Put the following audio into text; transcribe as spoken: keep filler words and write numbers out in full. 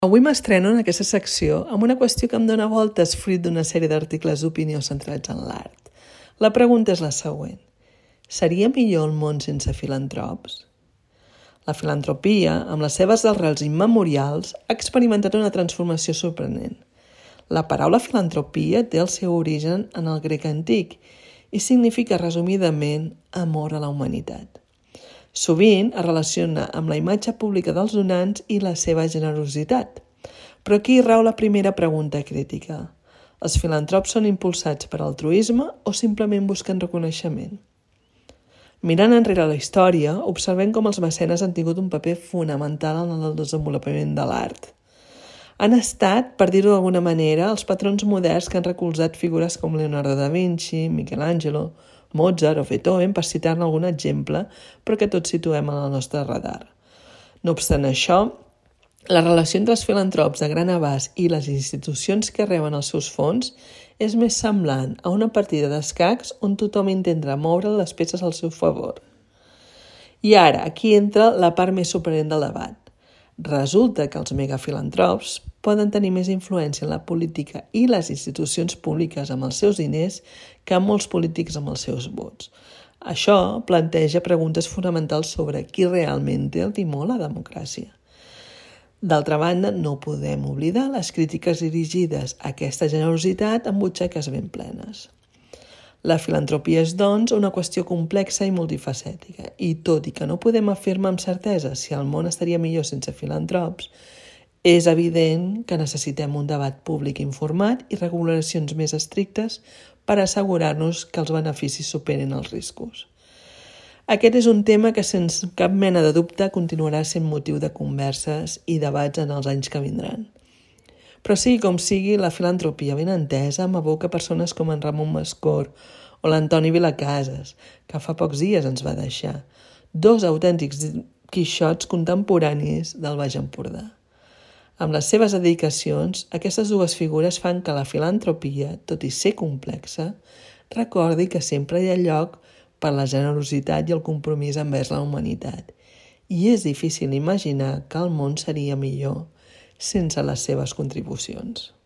Avui m'estreno en aquesta secció amb una qüestió que em dóna voltes fruit d'una sèrie d'articles d'opinió centrats en l'art. La pregunta és la següent. Seria millor el món sense filantrops? La filantropia, amb les seves arrels immemorials, ha experimentat una transformació sorprenent. La paraula filantropia té el seu origen en el grec antic i significa resumidament amor a la humanitat. Sovint es relaciona amb la imatge pública dels donants i la seva generositat. Però aquí rau la primera pregunta crítica. Els filantrops són impulsats per altruisme o simplement busquen reconeixement? Mirant enrere la història, observem com els mecenes han tingut un paper fonamental en el desenvolupament de l'art. Han estat, per dir-ho d'alguna manera, els patrons moderns que han recolzat figures com Leonardo da Vinci, Michelangelo, Mozart o Beethoven, per citar-ne algun exemple, però que tots situem en el nostre radar. No obstant això, la relació entre els filantrops de gran abast i les institucions que reben els seus fons és més semblant a una partida d'escacs on tothom intenta moure les peces al seu favor. I ara, aquí entra la part més sorprenent del debat. Resulta que els megafilantrops poden tenir més influència en la política i les institucions públiques amb els seus diners que molts polítics amb els seus vots. Això planteja preguntes fonamentals sobre qui realment té el timó a la democràcia. D'altra banda, no podem oblidar les crítiques dirigides a aquesta generositat amb butxaques ben plenes. La filantropia és, doncs, una qüestió complexa i multifacètica, i tot i que no podem afirmar amb certesa si el món estaria millor sense filantrops, és evident que necessitem un debat públic informat i regulacions més estrictes per assegurar-nos que els beneficis superen els riscos. Aquest és un tema que, sense cap mena de dubte, continuarà sent motiu de converses i debats en els anys que vindran. Però sigui com sigui, la filantropia ben entesa m'evoca persones com en Ramon Mascor o l'Antoni Vilacases, que fa pocs dies ens va deixar, dos autèntics quixots contemporanis del Baix Empordà. Amb les seves dedicacions, aquestes dues figures fan que la filantropia, tot i ser complexa, recordi que sempre hi ha lloc per la generositat i el compromís envers la humanitat. I és difícil imaginar que el món seria millor sense les seves contribucions.